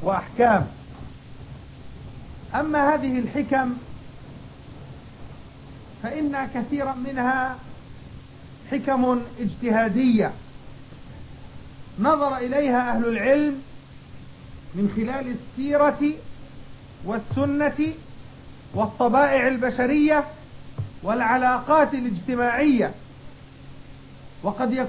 وأحكام. أما هذه الحكم فإن كثيرا منها حكم اجتهادية نظر إليها أهل العلم من خلال السيرة والسنة والطبائع البشرية والعلاقات الاجتماعية، وقد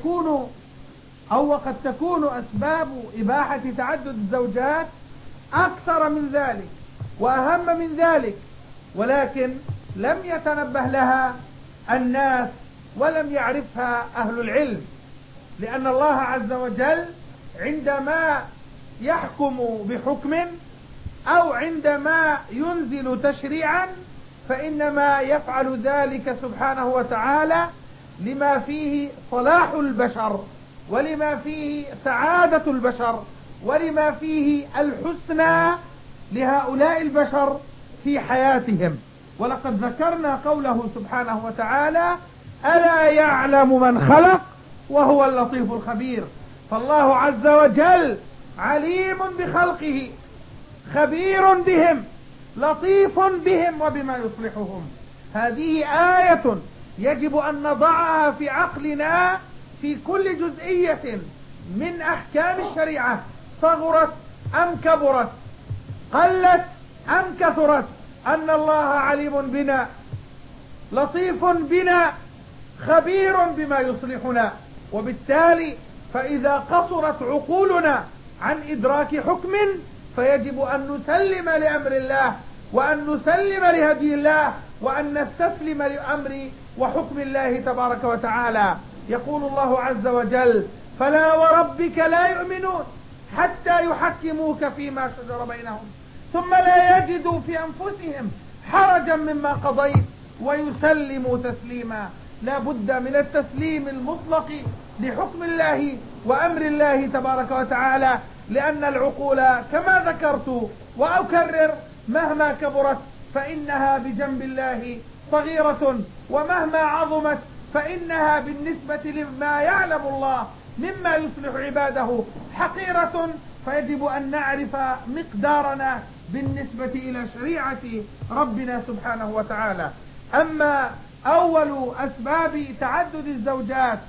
تكون أسباب إباحة تعدد الزوجات أكثر من ذلك وأهم من ذلك، ولكن لم يتنبه لها الناس ولم يعرفها أهل العلم، لأن الله عز وجل عندما يحكم بحكم أو عندما ينزل تشريعا فإنما يفعل ذلك سبحانه وتعالى لما فيه صلاح البشر ولما فيه سعادة البشر ولما فيه الحسنى لهؤلاء البشر في حياتهم. ولقد ذكرنا قوله سبحانه وتعالى: ألا يعلم من خلق وهو اللطيف الخبير. فالله عز وجل عليم بخلقه، خبير بهم، لطيف بهم وبما يصلحهم. هذه آية يجب أن نضعها في عقلنا في كل جزئية من أحكام الشريعة، صغرت أم كبرت، قلت أم كثرت، أن الله عليم بنا، لطيف بنا، خبير بما يصلحنا. وبالتالي فإذا قصرت عقولنا عن إدراك حكم فيجب أن نسلم لأمر الله وأن نسلم لهدي الله وأن نستسلم لأمر وحكم الله تبارك وتعالى. يقول الله عز وجل: فلا وربك لا يؤمنون حتى يحكموك فيما شجر بينهم ثم لا يجدوا في أنفسهم حرجا مما قضيت ويسلموا تسليما. لا بد من التسليم المطلق لحكم الله وأمر الله تبارك وتعالى، لأن العقول كما ذكرت وأكرر مهما كبرت فإنها بجنب الله صغيرة، ومهما عظمت فإنها بالنسبة لما يعلم الله مما يصلح عباده حقيرة. فيجب أن نعرف مقدارنا بالنسبة إلى شريعة ربنا سبحانه وتعالى. أما أول أسباب تعدد الزوجات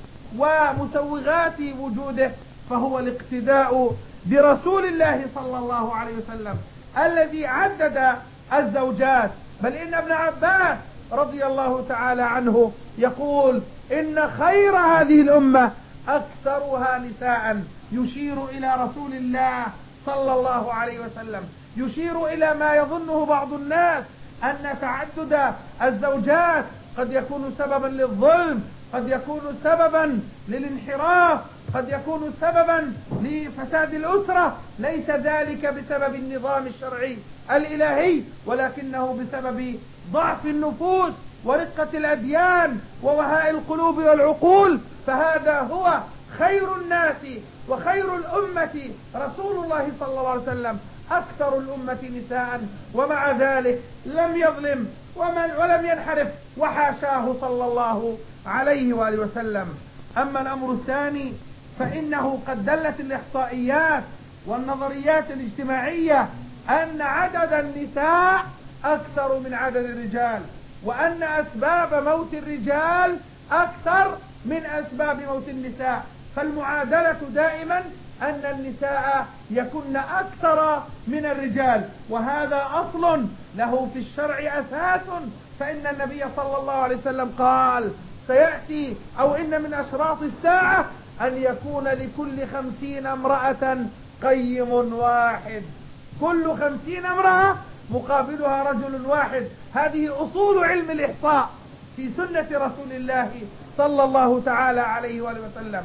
ومسوغات وجوده فهو الاقتداء برسول الله صلى الله عليه وسلم الذي عدد الزوجات. بل إن ابن عباس رضي الله تعالى عنه يقول: إن خير هذه الأمة أكثرها نساء، يشير إلى رسول الله صلى الله عليه وسلم، يشير إلى ما يظنه بعض الناس أن تعدد الزوجات قد يكون سببا للظلم، قد يكون سببا للانحراف، قد يكون سببا لفساد الأسرة. ليس ذلك بسبب النظام الشرعي الإلهي، ولكنه بسبب ضعف النفوس ورقة الأديان ووهاء القلوب والعقول. فهذا هو خير الناس وخير الأمة رسول الله صلى الله عليه وسلم، أكثر الأمة نساء، ومع ذلك لم يظلم ولم ينحرف، وحاشاه صلى الله عليه وآله وسلم. أما الأمر الثاني فإنه قد دلت الإحصائيات والنظريات الاجتماعية أن عدد النساء أكثر من عدد الرجال، وأن أسباب موت الرجال أكثر من أسباب موت النساء. فالمعادلة دائما أن النساء يكن أكثر من الرجال، وهذا أصل له في الشرع أساس. فإن النبي صلى الله عليه وسلم قال: سيأتي أو إن من أشراط الساعة أن يكون لكل 50 امرأة قيم واحد، كل 50 امرأة مقابلها رجل واحد. هذه أصول علم الإحصاء في سنة رسول الله صلى الله تعالى عليه وآله وسلم.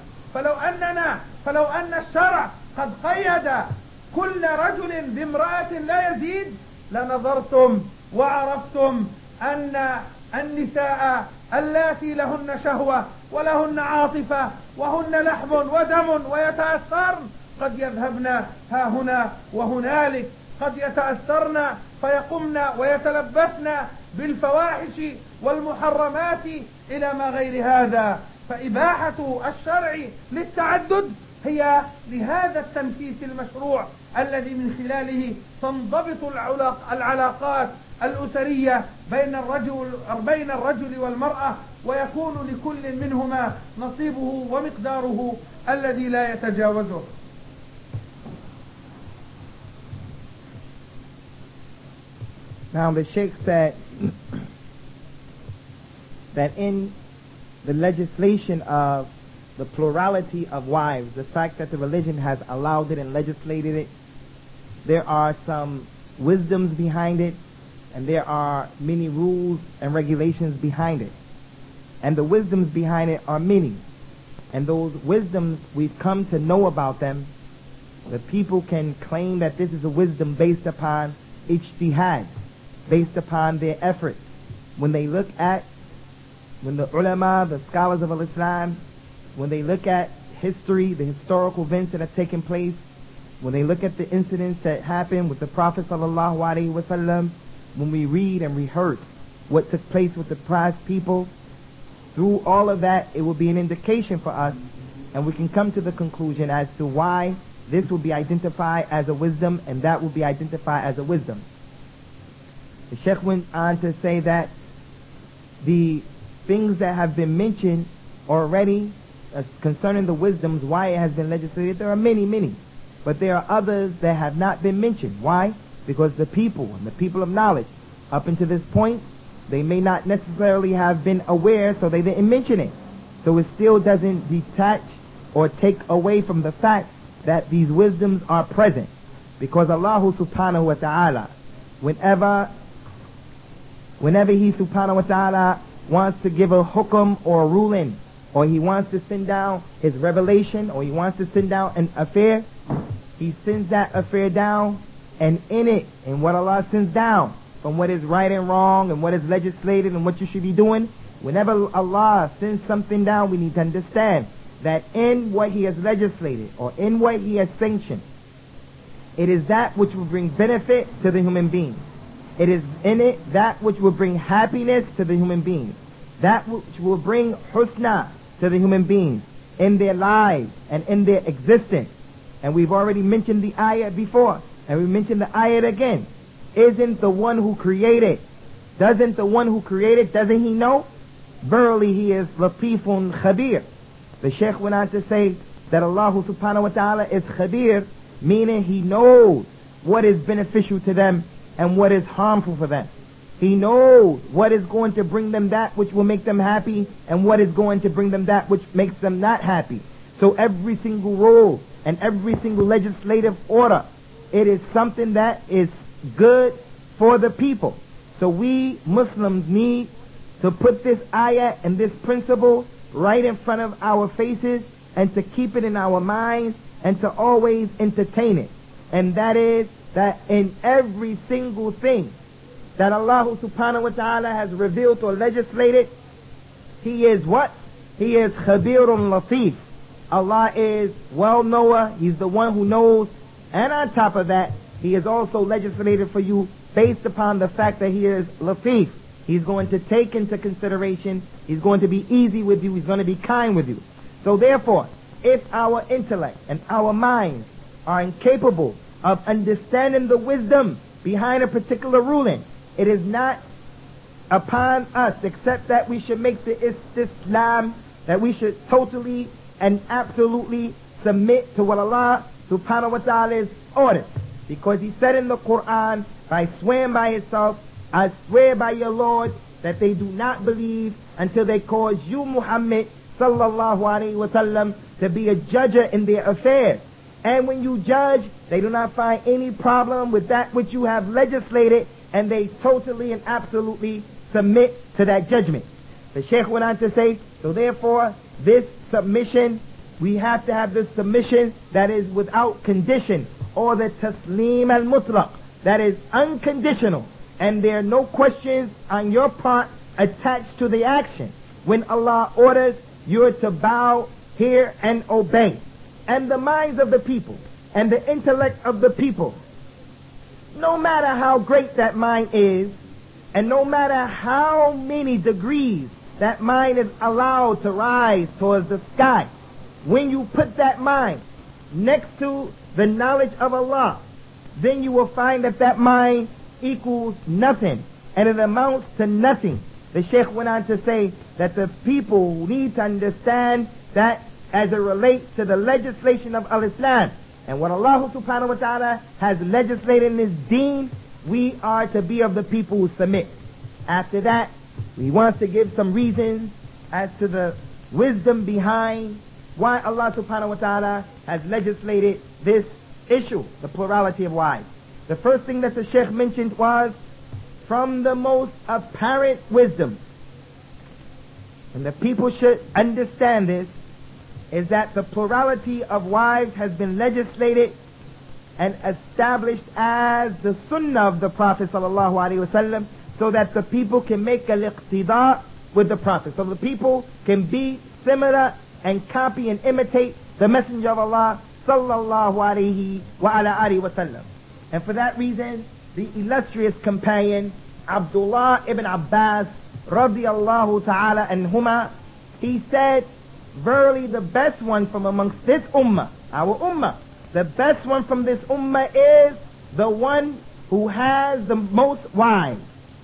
فلو أن الشرع قد قيد كل رجل بامرأة لا يزيد لنظرتم وعرفتم أن النساء اللاتي لهن شهوة ولهن عاطفة وهن لحم ودم ويتأثرن قد يذهبن ها هنا وهنالك، قد يتأثرن فيقمن ويتلبسن بالفواحش والمحرمات إلى ما غير هذا. فإباحة الشرع للتعدد هي لهذا التنفيس المشروع الذي من خلاله تنضبط العلاقات الأسرية بين الرجل والمرأة، ويكون لكل منهما نصيبه ومقداره الذي لا يتجاوزه. Now the Sheikh said that in the legislation of the plurality of wives, the fact that the religion has allowed it and legislated it, there are some wisdoms behind it, and there are many rules and regulations behind it. And the wisdoms behind it are many. And those wisdoms, we've come to know about them. The people can claim that this is a wisdom based upon ijtihad, based upon their efforts. When the ulama, the scholars of Islam, when they look at history, the historical events that have taken place, when they look at the incidents that happened with the Prophet sallallahu alaihi wasallam, when we read and rehearse what took place with the past people, through all of that, it will be an indication for us, and we can come to the conclusion as to why this will be identified as a wisdom and that will be identified as a wisdom. The Sheikh went on to say that the things that have been mentioned already concerning the wisdoms, why it has been legislated, there are many, but there are others that have not been mentioned. Why? Because the people of knowledge, up until this point, they may not necessarily have been aware, so they didn't mention it. So it still doesn't detach or take away from the fact that these wisdoms are present. Because Allah subhanahu wa ta'ala, whenever He subhanahu wa ta'ala wants to give a hukum or a ruling, or He wants to send down His revelation, or He wants to send down an affair, He sends that affair down, and in it, in what Allah sends down, from what is right and wrong, and what is legislated, and what you should be doing, whenever Allah sends something down, we need to understand that in what He has legislated, or in what He has sanctioned, it is that which will bring benefit to the human beings. It is in it that which will bring happiness to the human beings, that which will bring husna to the human beings in their lives and in their existence. And we've already mentioned the ayah before, and we mentioned the ayah again. Isn't the one who created, doesn't he know? Verily He is Latifun Khabir. The Shaykh went on to say that Allah subhanahu wa ta'ala is Khabir, meaning He knows what is beneficial to them and what is harmful for them. He knows what is going to bring them that which will make them happy and what is going to bring them that which makes them not happy. So every single rule and every single legislative order, it is something that is good for the people. So we Muslims need to put this ayah and this principle right in front of our faces and to keep it in our minds and to always entertain it. And that is that in every single thing that Allah subhanahu wa ta'ala has revealed or legislated, He is what? He is Khabirun Latif. Allah is well knower. He's the one who knows. And on top of that, He is also legislated for you based upon the fact that He is Latif. He's going to take into consideration. He's going to be easy with you. He's going to be kind with you. So therefore, if our intellect and our minds are incapable of understanding the wisdom behind a particular ruling, it is not upon us except that we should make the istislam, that we should totally and absolutely submit to what Allah subhanahu wa ta'ala is ordered. Because He said in the Quran, by swearing by Himself, I swear by your Lord that they do not believe until they cause you, Muhammad sallallahu alaihi wasallam, to be a judge in their affairs. And when you judge, they do not find any problem with that which you have legislated, and they totally and absolutely submit to that judgment. The Shaykh went on to say, so therefore, this submission, we have to have this submission that is without condition, or the taslim al-mutlaq, that is unconditional, and there are no questions on your part attached to the action. When Allah orders, you're to bow, hear, and obey. And the minds of the people and the intellect of the people, no matter how great that mind is, and no matter how many degrees that mind is allowed to rise towards the sky, when you put that mind next to the knowledge of Allah, then you will find that that mind equals nothing, and it amounts to nothing. The Sheikh went on to say that the people need to understand that as it relates to the legislation of Al-Islam, and what Allah subhanahu wa ta'ala has legislated in His deen, we are to be of the people who submit. After that, he wants to give some reasons as to the wisdom behind why Allah subhanahu wa ta'ala has legislated this issue, the plurality of wives. The first thing that the Sheikh mentioned was from the most apparent wisdom, and the people should understand this, is that the plurality of wives has been legislated and established as the sunnah of the Prophet sallallahu alaihi wasallam, so that the people can make al-iqtida with the Prophet, so the people can be similar and copy and imitate the Messenger of Allah sallallahu alaihi wa ala alihi wasallam. And for that reason, the illustrious companion Abdullah ibn Abbas radiyallahu ta'ala anhuma, he said, verily the best one from amongst this ummah, our ummah, the best one from this ummah is the one who has the most wives.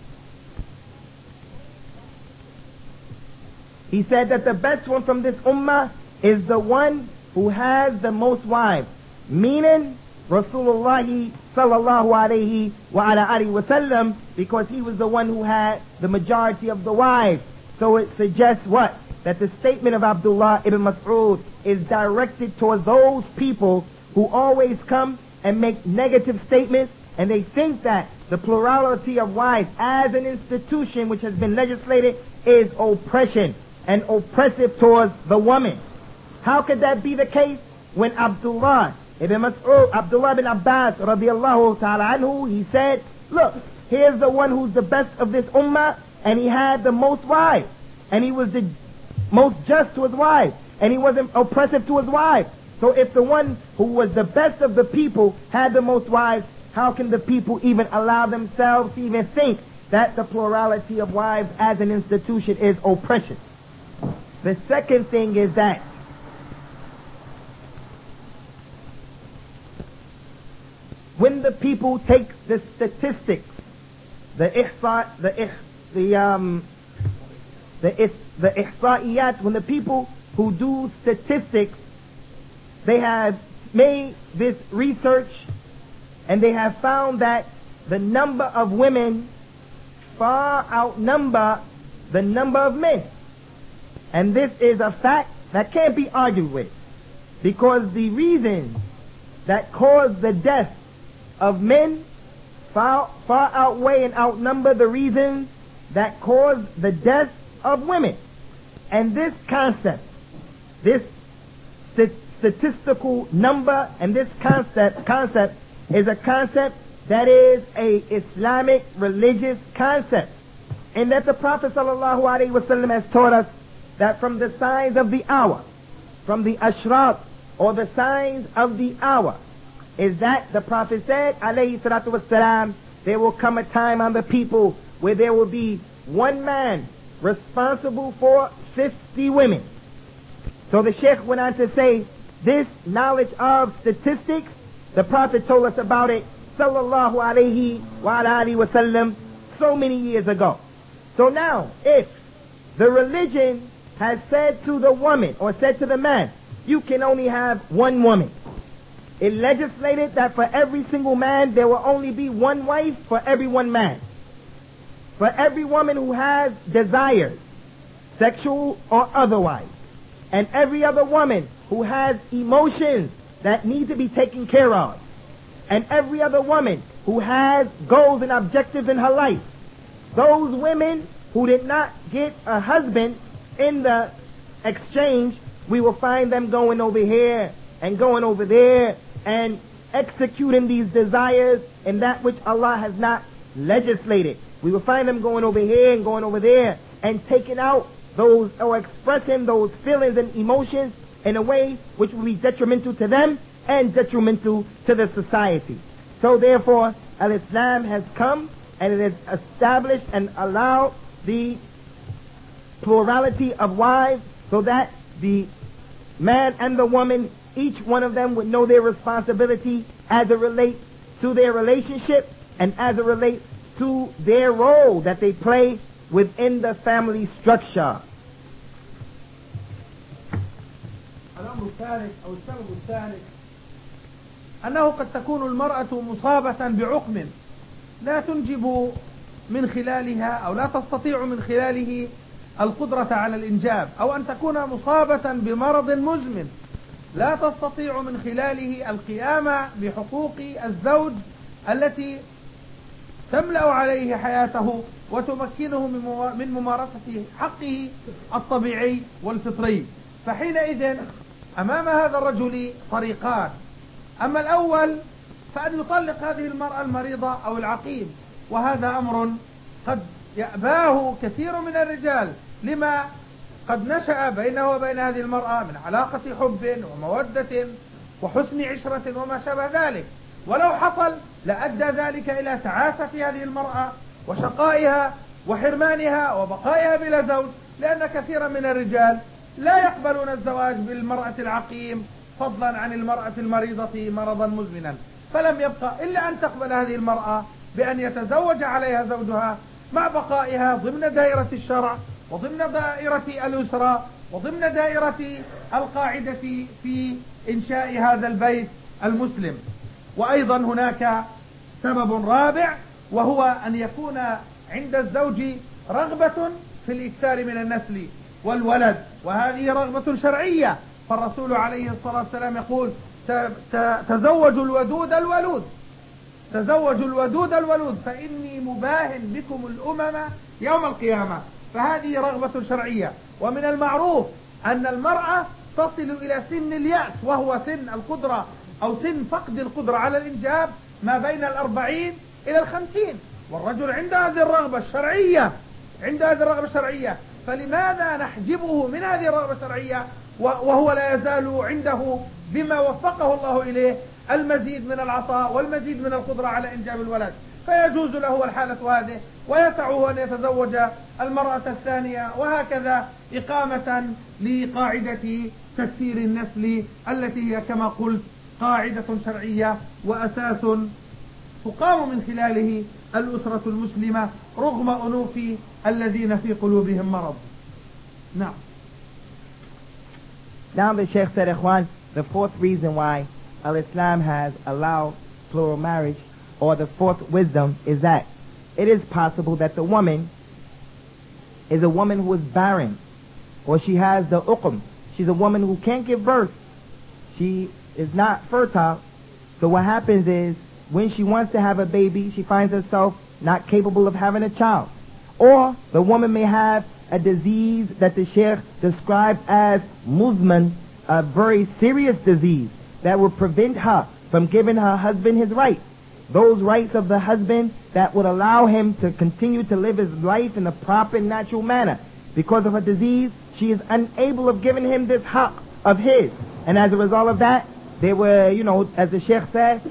He said that the best one from this ummah is the one who has the most wives, meaning Rasulullah sallallahu alayhi wa ala alihi wa sallam, because he was the one who had the majority of the wives. So it suggests what? That the statement of Abdullah ibn Mas'ud is directed towards those people who always come and make negative statements, and they think that the plurality of wives as an institution which has been legislated is oppression and oppressive towards the woman. How could that be the case when Abdullah ibn Abbas radiallahu ta'ala anhu, he said, look, here's the one who's the best of this ummah, and he had the most wives, and he was the most just to his wives, and he wasn't oppressive to his wives. So if the one who was the best of the people had the most wives, how can the people even allow themselves to even think that the plurality of wives as an institution is oppression? The second thing is that when the people take the statistics, the ihsa'iyat, when the people who do statistics, they have made this research and they have found that the number of women far outnumber the number of men. And this is a fact that can't be argued with, because the reasons that cause the death of men far outweigh and outnumber the reasons that cause the death of women. And this concept, this statistical number, and this concept is a concept that is a Islamic religious concept, and that the Prophet sallallahu alaihi wasallam has taught us that from the signs of the hour, from the ashrat, or the signs of the hour, is that the Prophet said, alayhi salatu wassalam, there will come a time on the people where there will be one man responsible for 50 women. So the Sheikh went on to say, this knowledge of statistics, the Prophet told us about it, sallallahu alayhi wa alihi wa sallam, so many years ago. So now, if the religion has said to the woman, or said to the man, you can only have one woman, it legislated that for every single man there will only be one wife for every one man. For every woman who has desires, sexual or otherwise, and every other woman who has emotions that need to be taken care of, and every other woman who has goals and objectives in her life, those women who did not get a husband in the exchange, we will find them going over here and going over there and executing these desires in that which Allah has not legislated. We will find them going over here and going over there and taking out those, or expressing those feelings and emotions in a way which will be detrimental to them and detrimental to the society. So therefore, Al-Islam has come and it has established and allowed the plurality of wives, so that the man and the woman each one of them would know their responsibility as it relates to their relationship and as it relates to their role that they play within the family structure. الأمر الثالث أو السبب الثالث أنه قد تكون المرأة مصابة بعقم لا تنجب من خلالها أو لا تستطيع من خلاله القدرة على الإنجاب، أو أن تكون مصابة بمرض مزمن لا تستطيع من خلاله القيام بحقوق الزوج التي تملأ عليه حياته وتمكنه من ممارسة حقه الطبيعي والفطري. فحينئذ أمام هذا الرجل طريقان: أما الأول فأن يطلق هذه المرأة المريضة أو العقيم، وهذا أمر قد يأباه كثير من الرجال لما قد نشأ بينه وبين هذه المرأة من علاقة حب ومودة وحسن عشرة وما شابه ذلك، ولو حصل لأدى ذلك إلى تعاسة هذه المرأة وشقائها وحرمانها وبقائها بلا زوج، لأن كثيرا من الرجال لا يقبلون الزواج بالمرأة العقيم فضلا عن المرأة المريضة مرضا مزمنا، فلم يبقى إلا أن تقبل هذه المرأة بأن يتزوج عليها زوجها مع بقائها ضمن دائرة الشرع وضمن دائرة الأسرة وضمن دائرة القاعدة في إنشاء هذا البيت المسلم. وأيضا هناك سبب رابع، وهو أن يكون عند الزوج رغبة في الإكثار من النسل والولد، وهذه رغبة شرعية، فالرسول عليه الصلاة والسلام يقول: تزوجوا الودود الولود، تزوجوا الودود الولود فإني مباهن بكم الأمم يوم القيامة. فهذه رغبة شرعية. ومن المعروف أن المرأة تصل إلى سن اليأس، وهو سن القدرة أو سن فقد القدرة على الإنجاب ما بين 40 إلى 50، والرجل عند هذه الرغبة الشرعية، عند هذه الرغبة الشرعية، فلماذا نحجبه من هذه الرغبة الشرعية وهو لا يزال عنده بما وفقه الله إليه المزيد من العطاء والمزيد من القدرة على إنجاب الولد؟ فيجوز له الحالة هذه ويسعه أن يتزوج المرأة الثانية، وهكذا إقامة لقاعدة تكثير النسل التي هي كما قلت قاعدة شرعية وأساس تقام من خلاله الأسرة المسلمة رغم أنوف الذين في قلوبهم مرض. نعم. Now the Sheikh said, Ikhwan, the fourth reason why Al-Islam has allowed plural marriage, or the fourth wisdom, is that it is possible that the woman is a woman who is barren, or she has the uqm. She's a woman who can't give birth. She is not fertile. So what happens is, when she wants to have a baby, she finds herself not capable of having a child. Or the woman may have a disease that the Sheikh described as muzman, a very serious disease that will prevent her from giving her husband his rights. Those rights of the husband that would allow him to continue to live his life in a proper natural manner. Because of her disease, she is unable of giving him this haqq of his. And as a result of that, they were, as the Sheikh said,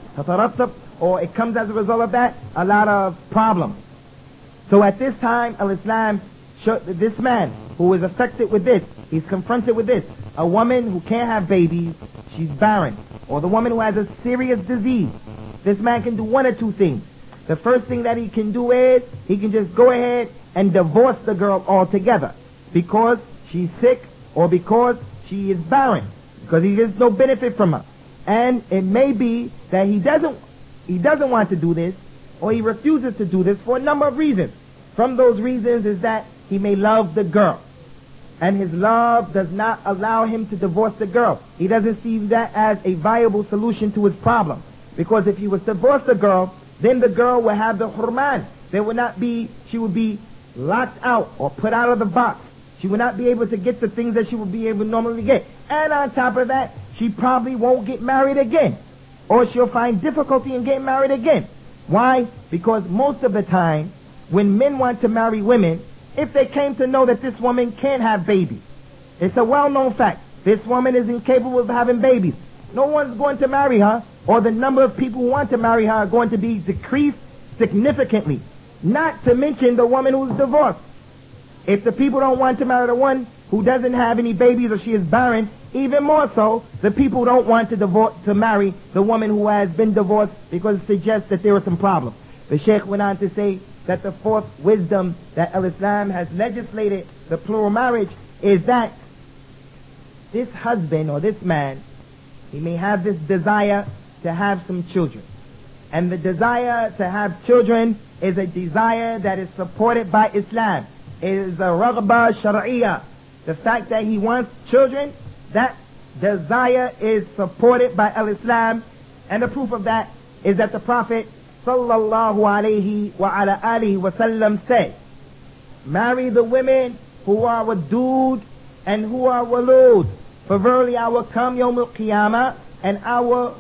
or it comes as a result of that, a lot of problems. So at this time, Al-Islam, this man who is affected with this, he's confronted with this. A woman who can't have babies, she's barren. Or the woman who has a serious disease. This man can do one or two things. The first thing that he can do is, he can just go ahead and divorce the girl altogether. Because she's sick, or because she is barren. Because he gets no benefit from her. And it may be that he doesn't want to do this, or he refuses to do this for a number of reasons. From those reasons is that he may love the girl, and his love does not allow him to divorce the girl. He doesn't see that as a viable solution to his problem. Because if he was to divorce the girl, then the girl would have the hurman. She would be locked out or put out of the box. She would not be able to get the things that she would be able to normally get. And on top of that, she probably won't get married again. Or she'll find difficulty in getting married again. Why? Because most of the time, when men want to marry women, if they came to know that this woman can't have babies, it's a well-known fact. This woman is incapable of having babies. No one's going to marry her, or the number of people who want to marry her are going to be decreased significantly. Not to mention the woman who's divorced. If the people don't want to marry the one who doesn't have any babies, or she is barren, Even more so, the people don't want to marry the woman who has been divorced because it suggests that there are some problems. The Sheikh went on to say that the fourth wisdom that Al-Islam has legislated the plural marriage is that this husband or this man, he may have this desire to have some children. And the desire to have children is a desire that is supported by Islam. It is a raghba shar'iyah. The fact that he wants children, that desire is supported by Al-Islam. And the proof of that is that the Prophet sallallahu alayhi wa ala alihi wa sallam said, marry the women who are wadud and who are walud. For verily I will come yawm al-qiyamah and I will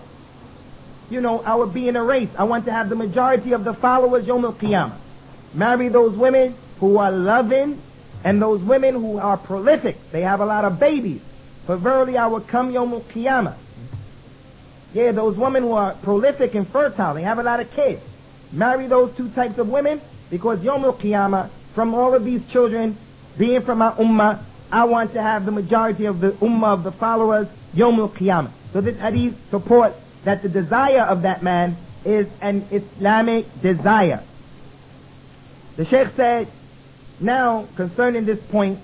be in a race. I want to have the majority of the followers yawm al-qiyamah. Marry those women who are loving and those women who are prolific. They have a lot of babies. For verily I will come yawm al-qiyamah. Yeah, those women who are prolific and fertile, they have a lot of kids. Marry those two types of women because yawm al-qiyamah, from all of these children being from our ummah, I want to have the majority of the ummah of the followers yawm al-qiyamah. So this hadith supports that the desire of that man is an Islamic desire. The Sheikh said, now concerning this point,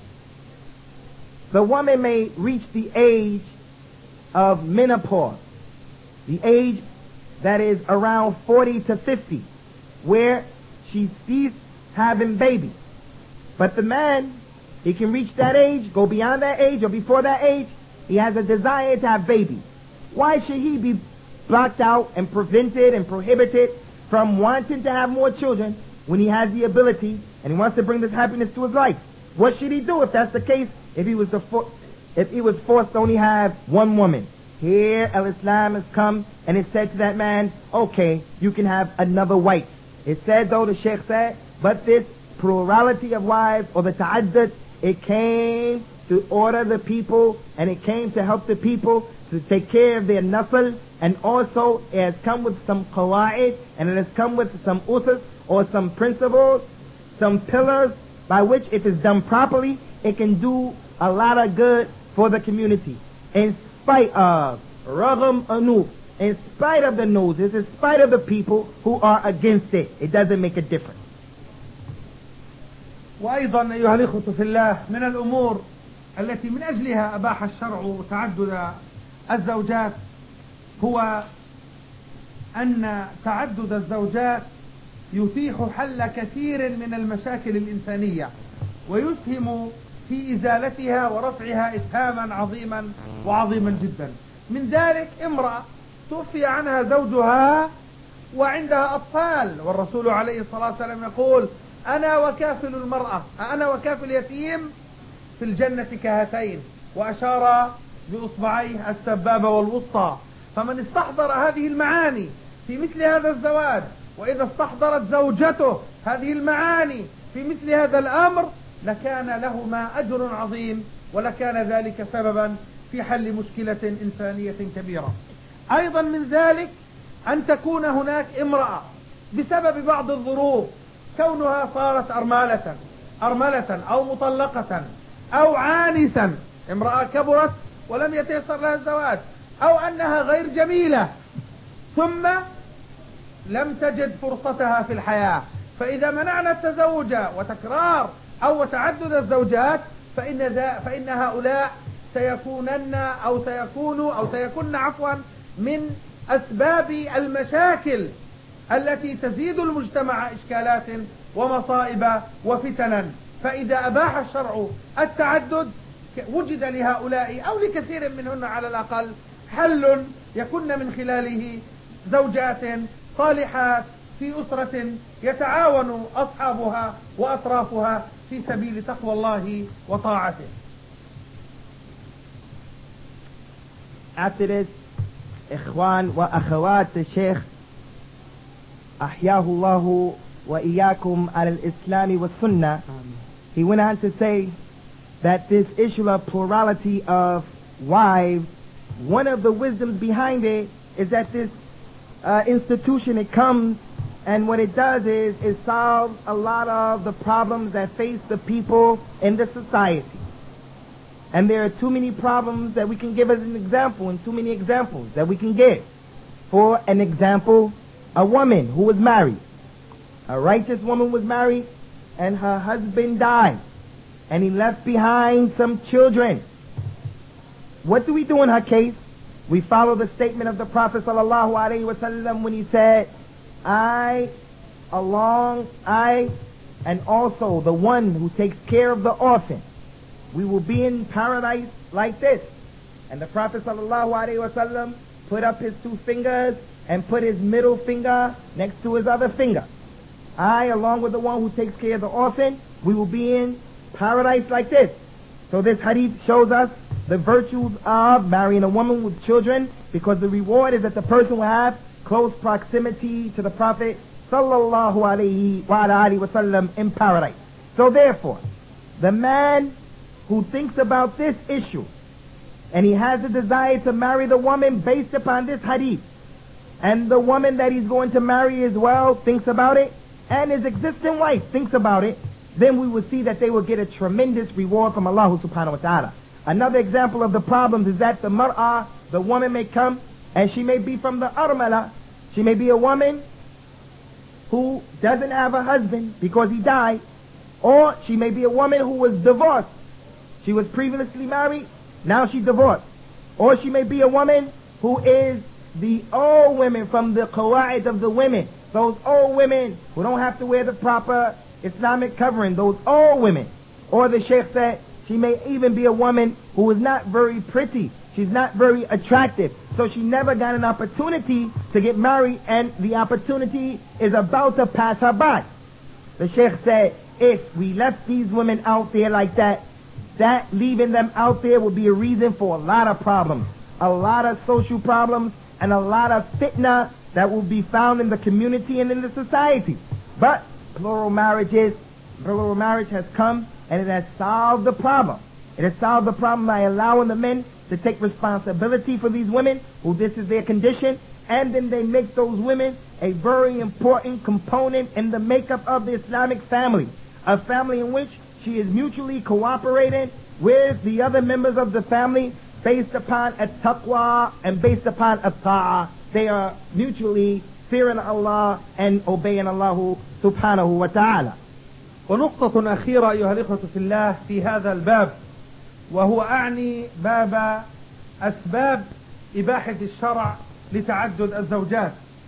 the woman may reach the age of menopause, the age that is around 40 to 50, where she ceased having babies. But the man, he can reach that age, go beyond that age or before that age, he has a desire to have babies. Why should he be blocked out and prevented and prohibited from wanting to have more children when he has the ability and he wants to bring this happiness to his life? What should he do if that's the case? If he was forced to only have one woman? Here Al-Islam has come and it said to that man, okay, you can have another wife. It said though, the Sheikh said, but this plurality of wives or the ta'addud, it came to order the people and it came to help the people to take care of their nasl, and also it has come with some qawa'id and it has come with some usus or some principles, some pillars by which if it's done properly it can do a lot of good for the community. In spite of ragham anuf, in spite of the noses, in spite of the people who are against it, it doesn't make a difference. وأيضا أيها الإخوة في الله من الأمور التي من أجلها أباح الشرع تعدد الزوجات هو أن تعدد الزوجات يتيح حل كثير من المشاكل الإنسانية ويسهم في إزالتها ورفعها إسهاما عظيما وعظيما جدا. من ذلك امرأة توفي عنها زوجها وعندها أطفال، والرسول عليه الصلاة والسلام يقول أنا وكافل المرأة، أنا وكافل اليتيم في الجنة كهاتين، وأشار بأصبعيه السبابة والوسطى. فمن استحضر هذه المعاني في مثل هذا الزواج، وإذا استحضرت زوجته هذه المعاني في مثل هذا الأمر، لكان لهما أجر عظيم ولكان ذلك سببا في حل مشكلة إنسانية كبيرة. أيضا من ذلك أن تكون هناك امرأة بسبب بعض الظروف، كونها صارت أرملة أو مطلقة أو عانسا، امرأة كبرت ولم يتيسر لها الزواج، أو أنها غير جميلة ثم لم تجد فرصتها في الحياة، فإذا منعنا التزوج وتكرار أو تعدد الزوجات فإن هؤلاء سيكون من أسباب المشاكل التي تزيد المجتمع إشكالات ومصائب وفتنا. فإذا أباح الشرع التعدد وجد لهؤلاء أو لكثير منهن على الأقل حل يكون من خلاله زوجات صالحات في أسرة يتعاون أصحابها وأطرافها في سبيل تقوى الله وطاعته. After this, إخوان وأخوات الشيخ أحياه الله وإياكم على الإسلام والسنة, he went on to say that this issue of plurality of wives, one of the wisdoms behind it is that this institution, it comes and what it does is it solves a lot of the problems that face the people in the society. And there are too many problems that we can give as an example, and too many examples that we can give. For an example, a woman who was married. A righteous woman was married, and her husband died. And he left behind some children. What do we do in her case? We follow the statement of the Prophet ﷺ when he said, I and also the one who takes care of the orphan, we will be in paradise like this. And the Prophet ﷺ put up his 2 fingers and put his middle finger next to his other finger. I, along with the one who takes care of the orphan, we will be in paradise like this. So this hadith shows us the virtues of marrying a woman with children, because the reward is that the person will have close proximity to the Prophet sallallahu alaihi wasallam in paradise. So therefore, the man who thinks about this issue and he has a desire to marry the woman based upon this hadith, and the woman that he's going to marry as well thinks about it, and his existing wife thinks about it, then we will see that they will get a tremendous reward from Allah subhanahu wa ta'ala. Another example of the problems is that the mar'ah, the woman may come and she may be from the armala. She may be a woman who doesn't have a husband because he died, or she may be a woman who was divorced. She was previously married, now she divorced. Or she may be a woman who is the old women from the qawa'id of the women. Those old women who don't have to wear the proper Islamic covering, those old women. Or the sheikh said, she may even be a woman who is not very pretty. She's not very attractive. So she never got an opportunity to get married, and the opportunity is about to pass her by. The sheikh said, if we left these women out there like that, that leaving them out there would be a reason for a lot of problems. A lot of social problems and a lot of fitna that will be found in the community and in the society. But plural marriage has come, and it has solved the problem. It has solved the problem by allowing the men to take responsibility for these women who this is their condition, and then they make those women a very important component in the makeup of the Islamic family. A family in which she is mutually cooperating with the other members of the family based upon at-taqwa and based upon at-ta'ah. They are mutually fearing Allah and obeying Allah subhanahu wa ta'ala. ونقطة أخيرة أيها الإخوة في الله في هذا الباب، وهو أعني باب أسباب إباحة الشرع لتعدد الزوجات،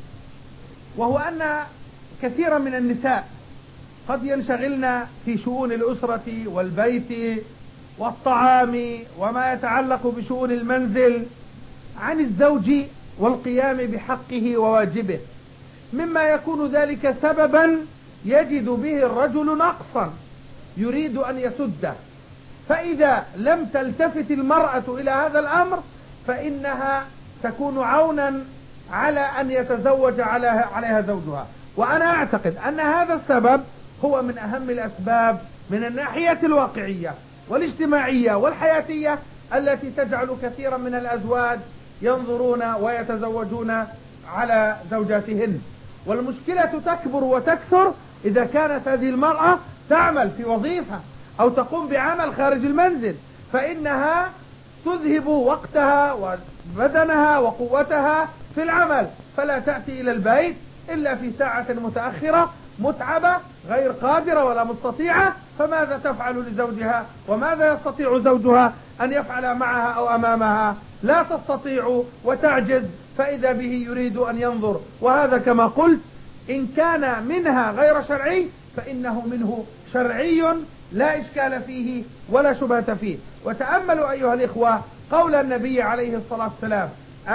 وهو أن كثيرا من النساء قد ينشغلن في شؤون الأسرة والبيت والطعام وما يتعلق بشؤون المنزل عن الزوج والقيام بحقه وواجبه، مما يكون ذلك سببا يجد به الرجل نقصا يريد أن يسده. فإذا لم تلتفت المرأة إلى هذا الأمر فإنها تكون عونا على أن يتزوج عليها زوجها. وأنا أعتقد أن هذا السبب هو من أهم الأسباب من الناحية الواقعية والاجتماعية والحياتية التي تجعل كثيرا من الأزواج ينظرون ويتزوجون على زوجاتهن. والمشكلة تكبر وتكثر إذا كانت هذه المرأة تعمل في وظيفة أو تقوم بعمل خارج المنزل، فإنها تذهب وقتها وبدنها وقوتها في العمل، فلا تأتي إلى البيت إلا في ساعة متأخرة متعبة غير قادرة ولا مستطيعة. فماذا تفعل لزوجها؟ وماذا يستطيع زوجها أن يفعل معها أو أمامها؟ لا تستطيع وتعجز، فإذا به يريد أن ينظر. وهذا كما قلت إن كان منها غير شرعي فإنه منه شرعي لا إشكال فيه ولا شبهة فيه. وتأملوا أيها الإخوة قول النبي عليه الصلاة والسلام: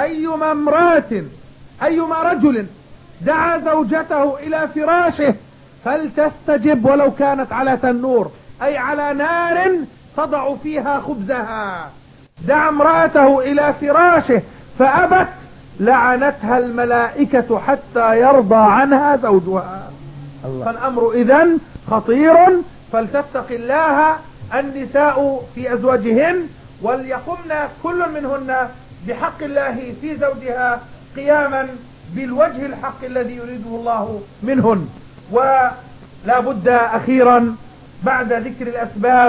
أيما رجل دعا زوجته إلى فراشه فلتستجب ولو كانت على تنور، أي على نار تضع فيها خبزها. دعا امرأته إلى فراشه فأبت لعنتها الملائكة حتى يرضى عنها زوجها. فالأمر إذن خطير، فلتتق الله النساء في أزواجهن، وليقمن كل منهن بحق الله في زوجها قياما بالوجه الحق الذي يريده الله منهن. ولا بد أخيرا بعد ذكر الأسباب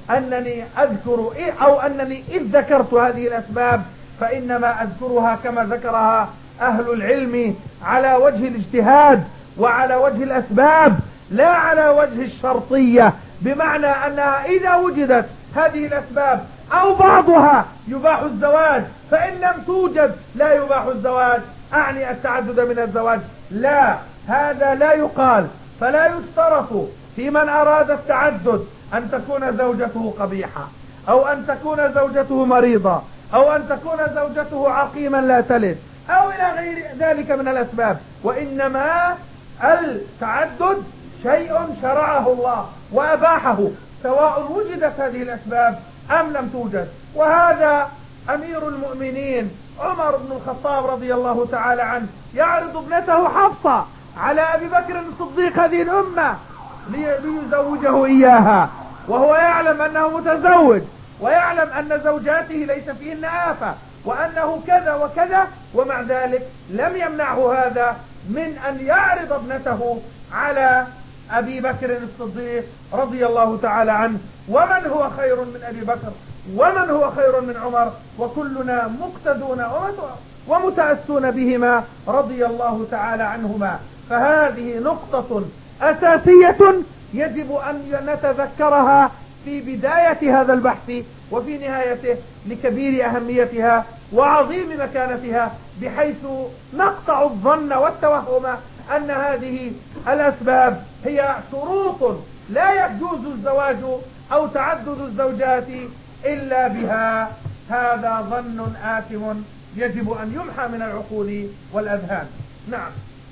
أنني أذكر أو أنني إذ ذكرت هذه الأسباب فإنما أذكرها كما ذكرها أهل العلم على وجه الاجتهاد وعلى وجه الأسباب لا على وجه الشرطية، بمعنى أنها إذا وجدت هذه الأسباب أو بعضها يباح الزواج، فإن لم توجد لا يباح الزواج، أعني التعدد من الزواج. لا، هذا لا يقال. فلا يشترط في من أراد التعدد أن تكون زوجته قبيحة، أو أن تكون زوجته مريضة، أو أن تكون زوجته عقيما لا تلد، أو إلى غير ذلك من الأسباب، وإنما التعدد شيء شرعه الله وأباحه سواء وجدت هذه الأسباب أم لم توجد. وهذا أمير المؤمنين عمر بن الخطاب رضي الله تعالى عنه يعرض ابنته حفصة على أبي بكر الصديق هذه الأمة ليزوجه إياها، وهو يعلم أنه متزوج ويعلم أن زوجاته ليس فيهن آفة وأنه كذا وكذا، ومع ذلك لم يمنعه هذا من أن يعرض ابنته على أبي بكر الصديق رضي الله تعالى عنه. ومن هو خير من أبي بكر ومن هو خير من عمر، وكلنا مقتدون ومتأسون بهما رضي الله تعالى عنهما. فهذه نقطة أساسية يجب أن نتذكرها في بداية هذا البحث وفي نهايته لكبير أهميتها وعظيم مكانتها، بحيث نقطع الظن والتوهم أن هذه الأسباب هي شروط لا يجوز الزواج أو تعدد الزوجات إلا بها. هذا ظن آثم يجب أن يمحى من العقول والأذهان. نعم.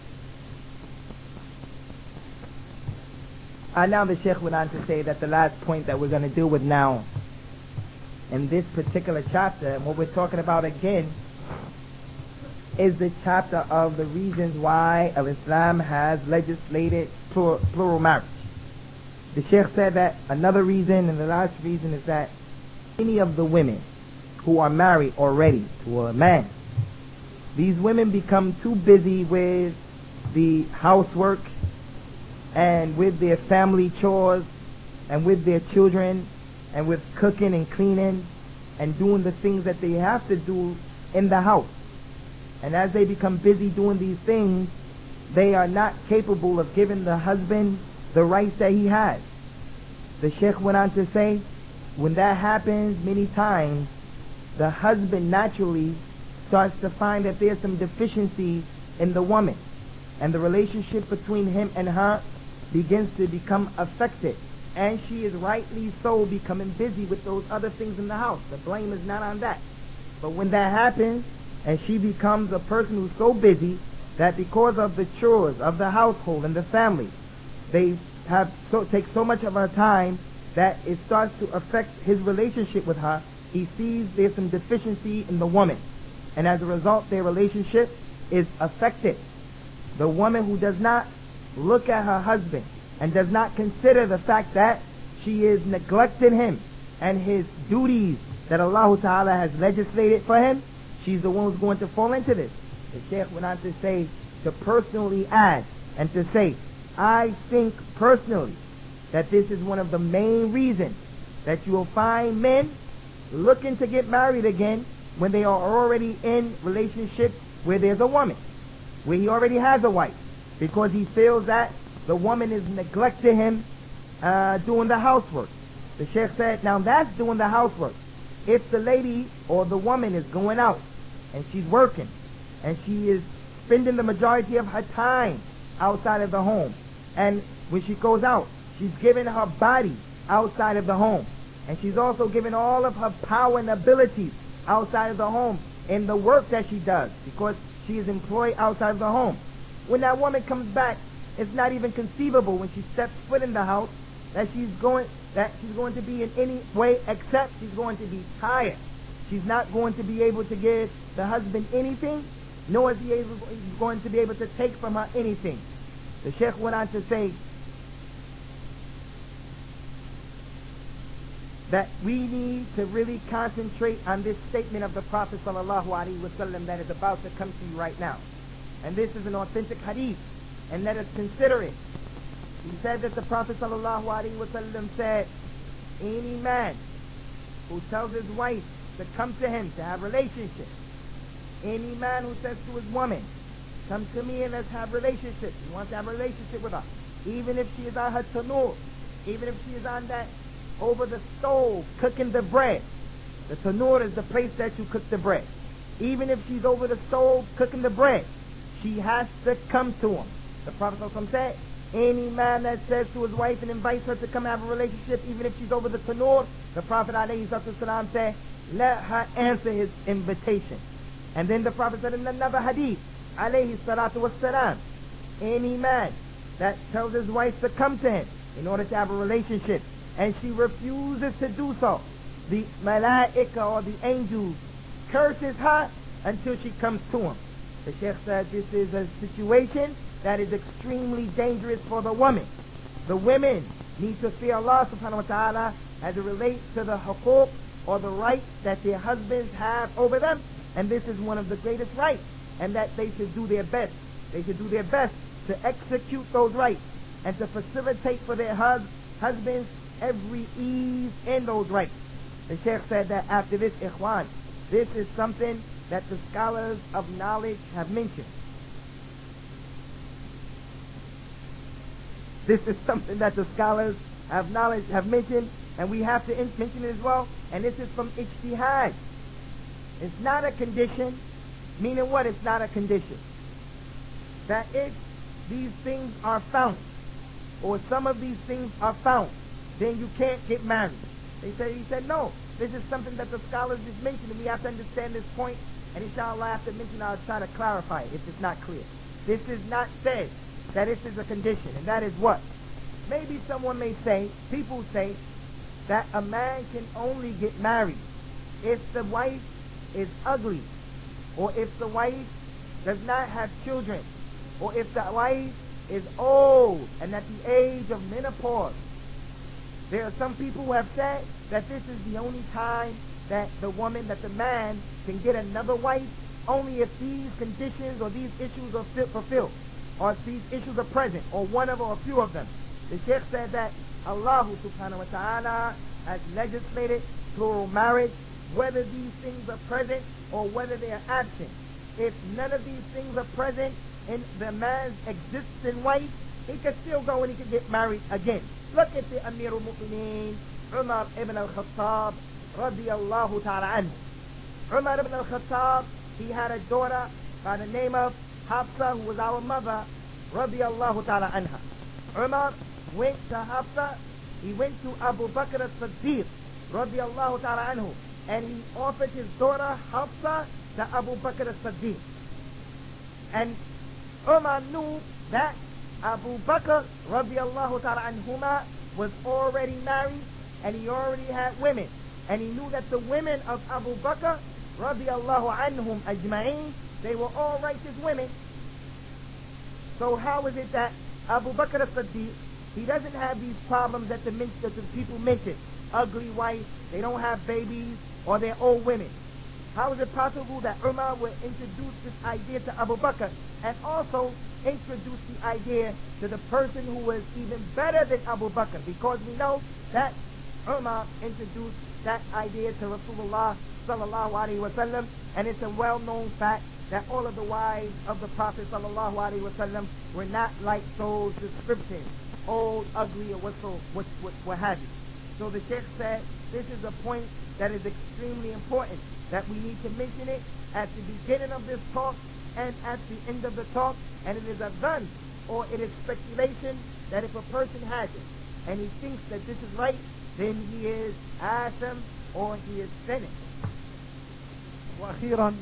Now the Sheikh went on to say that the last point that we're going to deal with now in this particular chapter, and what we're talking about again, is the chapter of the reasons why Islam has legislated plural marriage. The Sheikh said that another reason, and the last reason, is that many of the women who are married already to a man, these women become too busy with the housework and with their family chores and with their children and with cooking and cleaning and doing the things that they have to do in the house. And as they become busy doing these things, they are not capable of giving the husband the rights that he has. The Sheikh went on to say, when that happens many times, the husband naturally starts to find that there's some deficiency in the woman, and the relationship between him and her begins to become affected, and she is rightly so becoming busy with those other things in the house. The blame is not on that. But when that happens, and she becomes a person who's so busy that because of the chores of the household and the family, they take so much of her time that it starts to affect his relationship with her. He sees there's some deficiency in the woman, and as a result their relationship is affected. The woman who does not look at her husband and does not consider the fact that she is neglecting him and his duties that Allah Ta'ala has legislated for him, she's the one who's going to fall into this. The Sheikh went on to say, to personally add and to say, I think personally that this is one of the main reasons that you will find men looking to get married again when they are already in relationships where there's a woman, where he already has a wife, because he feels that the woman is neglecting him doing the housework. The Sheikh said, now that's doing the housework. If the lady or the woman is going out and she's working and she is spending the majority of her time outside of the home, and when she goes out, she's giving her body outside of the home, and she's also giving all of her power and abilities outside of the home in the work that she does, because she is employed outside of the home. When that woman comes back, it's not even conceivable when she steps foot in the house that she's going to be in any way except she's going to be tired. She's not going to be able to give the husband anything, nor is he going to be able to take from her anything. The Sheikh went on to say that we need to really concentrate on this statement of the Prophet ﷺ that is about to come to you right now. And this is an authentic hadith, and let us consider it. He said that the Prophet ﷺ said any man who tells his wife to come to him to have relationships, any man who says to his woman, come to me and let's have relationships, he wants to have a relationship with her, even if she is on her tanur, even if she is on that over the stove cooking the bread. The tanur is the place that you cook the bread. Even if she's over the stove cooking the bread, she has to come to him. The Prophet said, any man that says to his wife and invites her to come have a relationship, even if she's over the tanur, the Prophet ﷺ said, let her answer his invitation. And then the Prophet said in another hadith, alayhi salatu wassalam, any man that tells his wife to come to him in order to have a relationship, and she refuses to do so, the malaika or the angels curses her until she comes to him. The Sheikh said this is a situation that is extremely dangerous for the woman. The women need to fear Allah subhanahu wa ta'ala as it relates to the huquq or the rights that their husbands have over them, and this is one of the greatest rights, and that they should do their best. They should do their best to execute those rights and to facilitate for their husbands every ease in those rights. The Sheikh said that after this, ikhwan, this is something that the scholars of knowledge have mentioned. This is something that the scholars of knowledge have mentioned, and we have to mention it as well, and this is from ijtihad. It's not a condition, meaning what? It's not a condition. That if these things are found, or some of these things are found, then you can't get married. He said, no, this is something that the scholars just mentioned, and we have to understand this point, and inshallah after mention I'll try to clarify it if it's not clear. This is not said that this is a condition, and that is what? Maybe someone may say, people say, that a man can only get married if the wife is ugly, or if the wife does not have children, or if the wife is old and at the age of menopause. There are some people who have said that this is the only time that the man can get another wife, only if these conditions or these issues are fulfilled, or if these issues are present, or one of or a few of them. The Sheikh said that Allah subhanahu wa ta'ala has legislated plural marriage, whether these things are present or whether they are absent. If none of these things are present in the man's existing wife, he could still go and he could get married again. Look at the Amir al-Mu'mineen, Umar ibn al-Khattab, radiyallahu ta'ala anhu. Umar ibn al-Khattab, he had a daughter by the name of Hafsa, who was our mother, radiyallahu ta'ala anha. Umar went to Hafsa, he went to Abu Bakr as-Siddiq, radiyallahu ta'ala anhu, and he offered his daughter Hafsa to Abu Bakr as-Siddiq. And Umar knew that Abu Bakr radiyallahu ta'ala anhuma was already married, and he already had women, and he knew that the women of Abu Bakr radiyallahu anhum ajma'een, they were all righteous women. So how is it that Abu Bakr as-Siddiq, he doesn't have these problems that the people mention? Ugly wife, they don't have babies, or they're old women. How is it possible that Umar would introduce this idea to Abu Bakr, and also introduce the idea to the person who was even better than Abu Bakr? Because we know that Umar introduced that idea to Rasulullah sallallahu alaihi wasallam, and it's a well-known fact that all of the wives of the Prophet sallallahu alaihi wasallam were not like those descriptions, old, ugly, or what have you. So the Sheikh said this is a point that is extremely important, that we need to mention it at the beginning of this talk and at the end of the talk, and it is a dhan, or it is speculation, that if a person has it and he thinks that this is right, then he is asim, or he is sinning. وأخيرا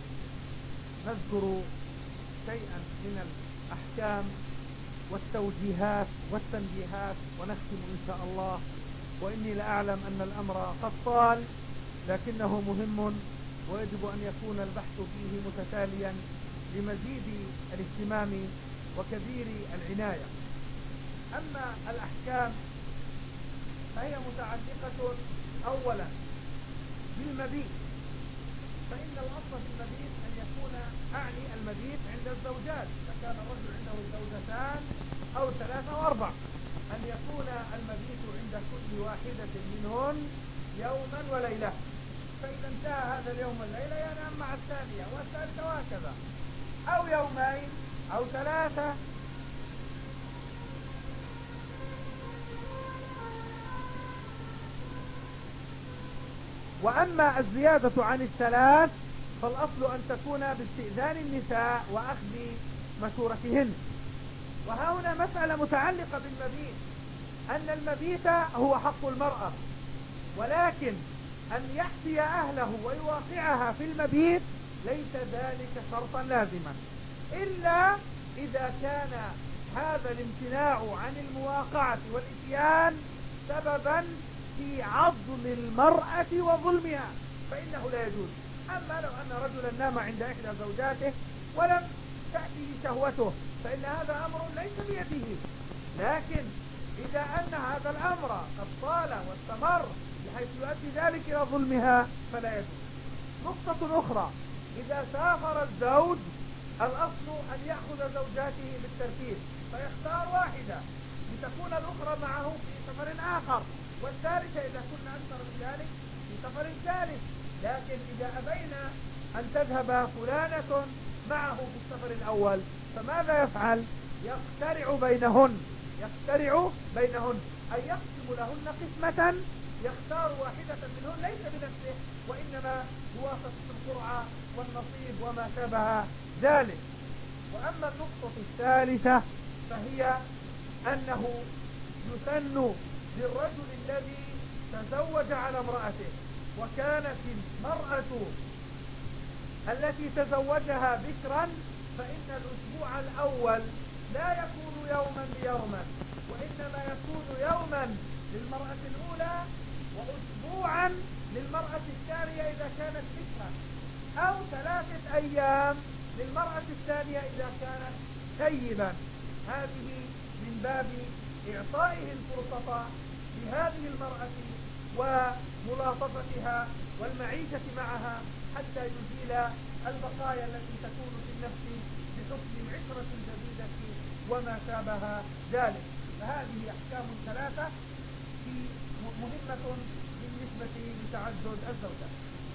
نذكر شيئا من الأحكام والتوجيهات والتنبيهات ونختم إن شاء الله. وإني لأعلم أن الأمر قد طال، لكنه مهم ويجب أن يكون البحث فيه متتاليا لمزيد الاهتمام وكبير العناية. أما الأحكام فهي متعلقة أولا بالمبيت، فإن الأصل في المبيت أن يكون المبيت عند الزوجات، إذا كان الرجل عنده زوجتان أو 3 أو 4، أن يكون المبيت عند كل واحدة منهن يوما وليلة، فإذا انتهى هذا اليوم والليلة ينام مع الثانية والثالثة وهكذا، أو يومين أو ثلاثة. وأما الزيادة عن الثلاث فالأصل أن تكون باستئذان النساء وأخذ مشورتهن. وهنا مسألة متعلقة بالمبيت، أن المبيت هو حق المرأة، ولكن أن يأتي أهله ويواقعها في المبيت ليس ذلك شرطا لازما، إلا إذا كان هذا الامتناع عن المواقعة والإتيان سببا في عضل المرأة وظلمها فإنه لا يجوز. أما لو أن رجلا نام عند إحدى زوجاته ولم تأتي شهوته فإن هذا أمر ليس بيده، لكن إذا أن هذا الأمر قد طال واستمر بحيث يؤدي ذلك إلى ظلمها فلا يجوز. نقطة أخرى، إذا سافر الزوج الأصل أن يأخذ زوجاته بالترتيب، فيختار واحدة لتكون الأخرى معه في سفر آخر، والثالثة إذا كنا أكثر من ذلك في سفر ثالث. لكن إذا أبينا أن تذهب فلانة معه في السفر الأول فماذا يفعل؟ يقترع بينهن أي يقسم لهن قسمة، يختار واحدة منهن ليس بنفسه وإنما بواسطة القرعة والنصيب وما شابه ذلك. وأما النقطة الثالثة فهي أنه يسن للرجل الذي تزوج على امرأته وكانت المرأة التي تزوجها بكرا فإن الأسبوع الأول لا يكون يوما بيوما، وإنما يكون يوما للمرأة الأولى وأسبوعا للمرأة الثانية إذا كانت بكرا، أو 3 أيام للمرأة الثانية إذا كانت ثيبا. هذه من باب إعطائه الفرصة لهذه المرأة وملاطفتها والمعيشة معها حتى يزيل البقايا التي تكون في النفس بحكم العشرة الجديدة وما شابه ذلك. فهذه أحكام 3 مهمة بالنسبة لتعدد الزوجات.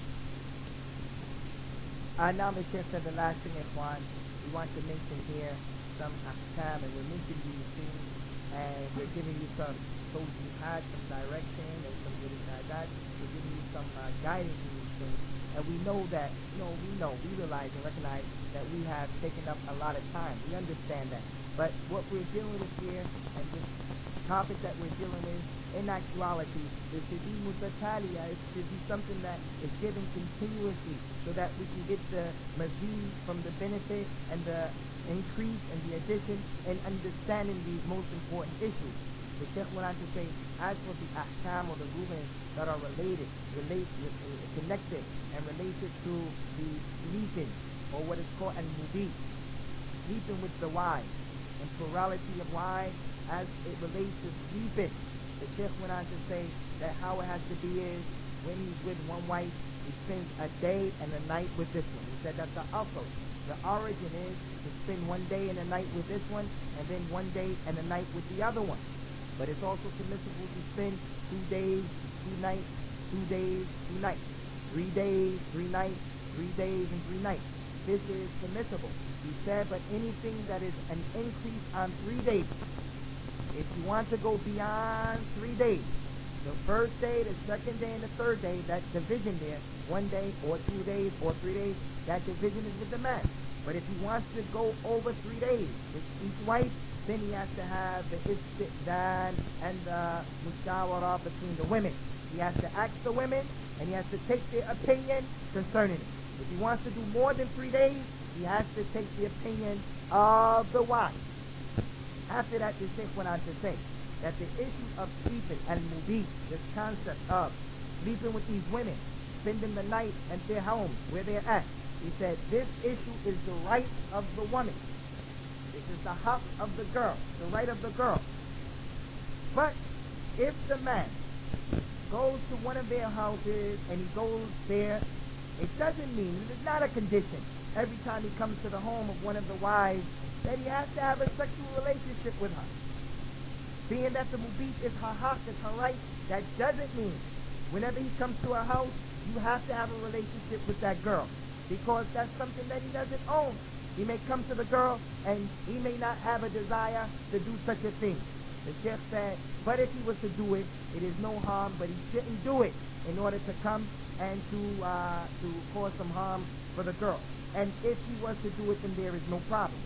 Now the Sheikh said the last thing, Ikhwan, we want to mention here some ahkam, and we're mentioning these things, and we're giving you some jihad, some direction, and some irashadat. We're giving you some guidance in these things. And we know that, we realize and recognize that we have taken up a lot of time. We understand that. But what we're dealing with here, and this topic that we're dealing with, in actuality, it should be mutataliya. It should be something that is given continuously so that we can get the mazid from the benefit and the increase and the addition and understanding these most important issues. The Sheikh went on to say, as for the ahkam or the rulings that are connected and related to the sleeping, or what is called al-mubit, sleeping with the wives, and plurality of wives as it relates to sleeping. The Sheikh went on to say that how it has to be is, when he's with one wife, he spends a day and a night with this one. He said that the asl, the origin is to spend 1 day and a night with this one, and then 1 day and a night with the other one. But it's also permissible to spend 2 days, 2 nights, 2 days, 2 nights, 3 days, 3 nights, 3 days, and 3 nights. This is permissible. He said, but anything that is an increase on 3 days, if you want to go beyond 3 days, the first day, the second day, and the third day, that division there, 1 day or 2 days or 3 days, that division is with the man. But if he wants to go over 3 days with each wife, then he has to have the isti'zan and the mushawara between the women. He has to ask the women, and he has to take their opinion concerning it. If he wants to do more than 3 days, he has to take the opinion of the wife. After that, the Sheikh went on to say that the issue of sleeping and mubit, this concept of sleeping with these women, spending the night at their homes, where they're at, he said this issue is the right of the woman. This is the haq of the girl, the right of the girl. But if the man goes to one of their houses and he goes there, it doesn't mean, it is not a condition, every time he comes to the home of one of the wives, that he has to have a sexual relationship with her. Being that the mubit is her haq, is her right, that doesn't mean whenever he comes to her house, you have to have a relationship with that girl, because that's something that he doesn't own. He may come to the girl and he may not have a desire to do such a thing. The Sheikh said, but if he was to do it, it is no harm, but he shouldn't do it in order to come and to cause some harm for the girl. And if he was to do it, then there is no problem.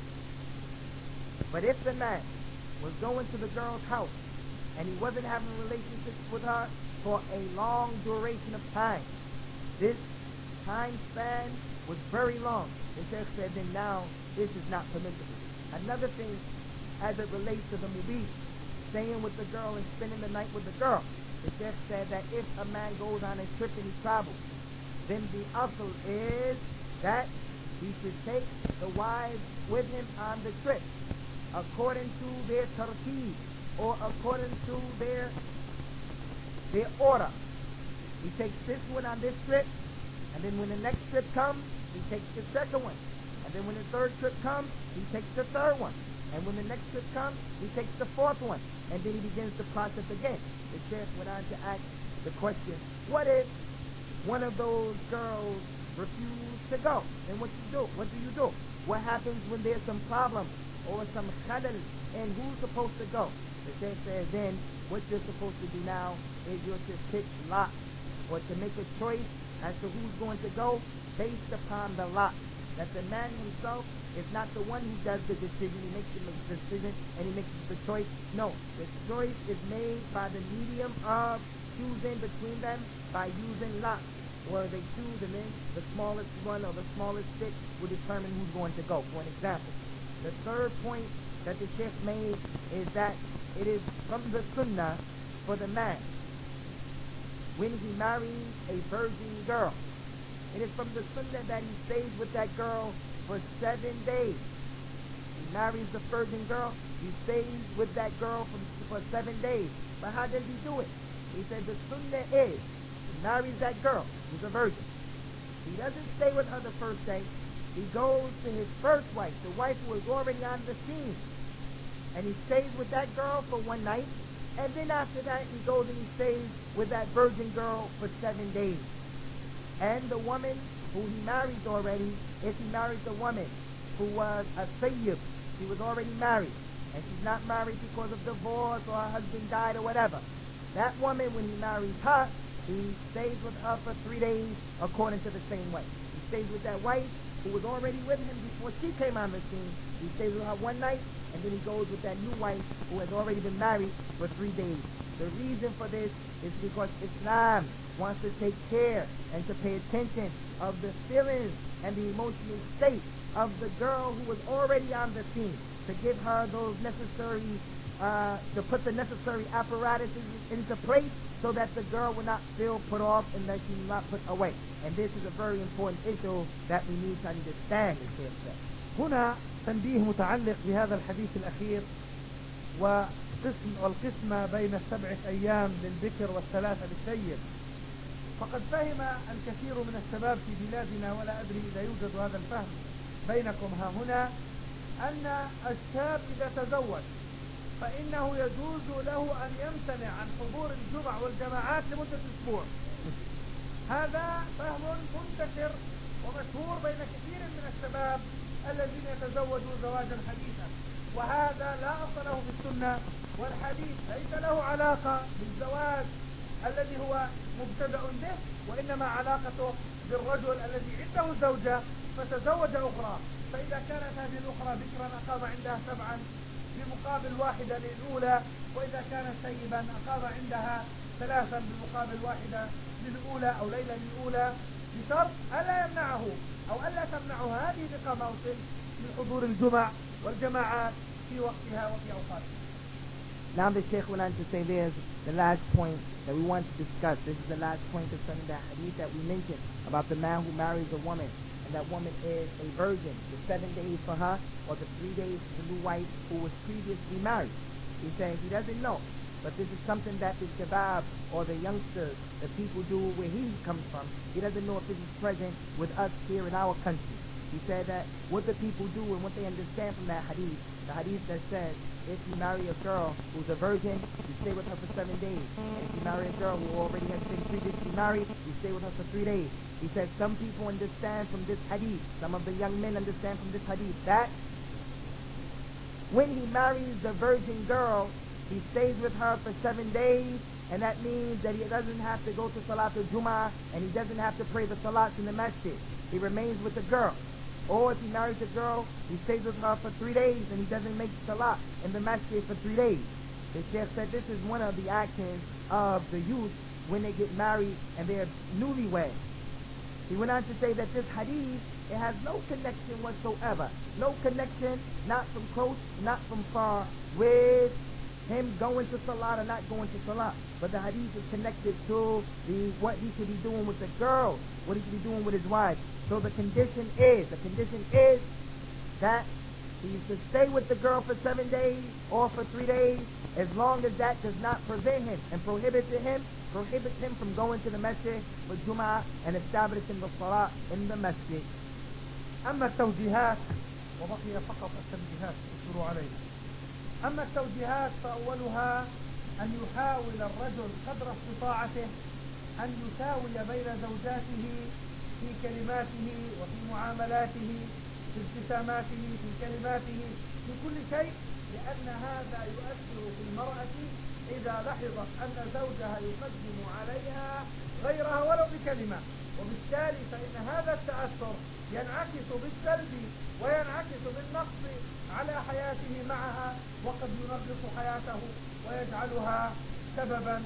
But if the man was going to the girl's house and he wasn't having relationships with her for a long duration of time, this time span was very long, the Sheikh said, then now this is not permissible. Another thing, as it relates to the mubit, staying with the girl and spending the night with the girl, the Sheikh said that if a man goes on a trip and he travels, then the asl is that he should take the wives with him on the trip, according to their tartib, or according to their order. He takes this one on this trip, and then when the next trip comes, he takes the second one. And then when the third trip comes, he takes the third one. And when the next trip comes, he takes the fourth one. And then he begins the process again. The Sheikh went on to ask the question, what if one of those girls refuse to go? Then what you do? What do you do? What happens when there's some problem or some khalal, and who's supposed to go? The Sheikh says, then what you're supposed to do now is you're to pick lot, or to make a choice as to who's going to go based upon the lot. That the man himself is not the one who does the decision. He makes the decision and he makes the choice. No, the choice is made by the medium of choosing between them by using lot. Or they choose, and then the smallest one or the smallest stick will determine who's going to go. For an example, the third point that the Sheikh made is that it is from the sunnah for the man, when he marries a virgin girl, it is from the sunnah that he stays with that girl for 7 days. He marries the virgin girl, he stays with that girl for 7 days. But how does he do it? He said the sunnah is, he marries that girl who's a virgin. He doesn't stay with her the first day. He goes to his first wife, the wife who is already on the scene, and he stays with that girl for one night. And then after that, he goes and he stays with that virgin girl for 7 days. And the woman who he married already, if he marries the woman who was a sayyib, she was already married, and she's not married because of divorce or her husband died or whatever, that woman, when he marries her, he stays with her for 3 days according to the same way. He stays with that wife who was already with him before she came on the scene. He stays with her one night, and then he goes with that new wife who has already been married for 3 days. The reason for this is because Islam wants to take care and to pay attention of the feelings and the emotional state of the girl who was already on the scene, to give her those necessary, to put the necessary apparatuses into place so that the girl will not feel put off and that she will not put away. And this is a very important issue that we need to understand, as Sheikh said. هنا تنبيه متعلق بهذا الحديث الأخير والقسمة بين 7 أيام للبكر والثلاثة للسيد. فقد فهم الكثير من الشباب في بلادنا، ولا أدري إذا يوجد هذا الفهم بينكم ها هنا، أن الشاب إذا تزوج فإنه يجوز له أن يمتنع عن حضور الجمع والجماعات لمدة أسبوع. هذا فهم منتشر ومشهور بين كثير من الشباب الذين يتزوجوا زواجا حديثا، وهذا لا أصل له في السنة، والحديث ليس له علاقة بالزواج الذي هو مبتدأ به، وإنما علاقته بالرجل الذي عنده زوجة فتزوج أخرى، فإذا كانت هذه الأخرى بكرا أقام عندها 7 بمقابل 1 للأولى، وإذا كانت سيبا أقام عندها 3 بمقابل 1 للأولى أو ليلة للأولى، بشرط ألا يمنعه أو ألا تمنعه هذه الإقامة من حضور الجمع والجماعات في وقتها وفي أوقاتها. Now the Sheikh went on to say there's the last point that we want to discuss. This is the last point concerning the hadith that we mentioned about the man who marries a woman, and that woman is a virgin. The 7 days for her, or the 3 days for the new wife who was previously married. He says he doesn't know, but this is something that the shabab or the youngsters, the people do where he comes from. He doesn't know if this is present with us here in our country. He said that what the people do and what they understand from that hadith, the hadith that says, if you marry a girl who's a virgin, you stay with her for 7 days. And if you marry a girl who already has been previously married, you stay with her for 3 days. He said some people understand from this hadith, some of the young men understand from this hadith, that when he marries the virgin girl, he stays with her for 7 days, and that means that he doesn't have to go to Salatul Jum'ah, and he doesn't have to pray the Salats in the masjid. He remains with the girl. Or if he marries a girl, he stays with her for 3 days, and he doesn't make Salat in the masjid for 3 days. The Sheikh said this is one of the actions of the youth when they get married and they're newlyweds. He went on to say that this hadith, it has no connection whatsoever. No connection, not from close, not from far, with him going to Salat or not going to Salat. But the hadith is connected to what he should be doing with the girl, what he should be doing with his wife. So the condition is that he should stay with the girl for 7 days or for 3 days, as long as that does not prevent him and prohibit him from going to the masjid for Jum'ah and establishing the Salah in the masjid. أما التوجيهات، وبقي فقط التنبيهات اصبروا عليه. أما التوجيهات فأولها أن يحاول الرجل قدر استطاعته أن يساوي بين زوجاته في كلماته وفي معاملاته، في ابتساماته، في كلماته، في كل شيء، لأن هذا يؤثر في المرأة إذا لاحظت أن زوجها يقدم عليها غيرها ولو بكلمة، وبالتالي فإن هذا التأثر ينعكس بالسلب وينعكس بالنقص على حياته معها، وقد ينغص حياته ويجعلها سببا